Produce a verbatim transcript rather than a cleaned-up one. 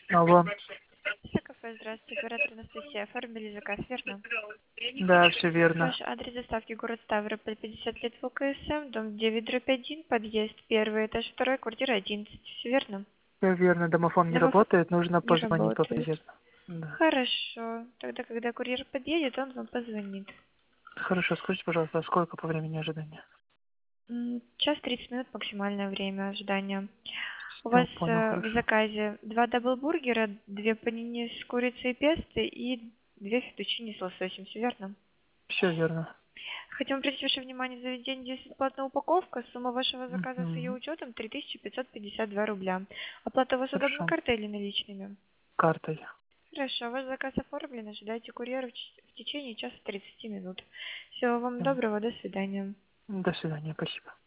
Алло. Кафе, здравствуйте, оператор Анастасия. Оформили заказ, верно? Да, все верно. Ваш адрес доставки город Ставрополь, пятьдесят лет ВКСМ, дом девять дробь один, подъезд первый этаж, второй, квартира одиннадцать. Все верно? Все верно. Домофон не Домофон работает, нужно не позвонить по работает. приезду. Да. Хорошо. Тогда, когда курьер подъедет, он вам позвонит. Хорошо, скажите, пожалуйста, а сколько по времени ожидания? М, Час тридцать минут максимальное время ожидания. У Все, вас понял, э, в хорошо. заказе два даблбургера, две панини с курицей и песто и две фетучини с лососем. Все верно? Все верно. Хотим обратить ваше внимание, заведение здесь бесплатная упаковка. Сумма вашего заказа с ее Мгм. учетом три тысячи пятьсот пятьдесят два рубля. Оплата у вас удобна Хорошо. картой или наличными? Картой. Хорошо, ваш заказ оформлен. Ожидайте курьера в ч- в течение часа тридцати минут. Всего вам Всё. доброго, до свидания. До свидания, спасибо.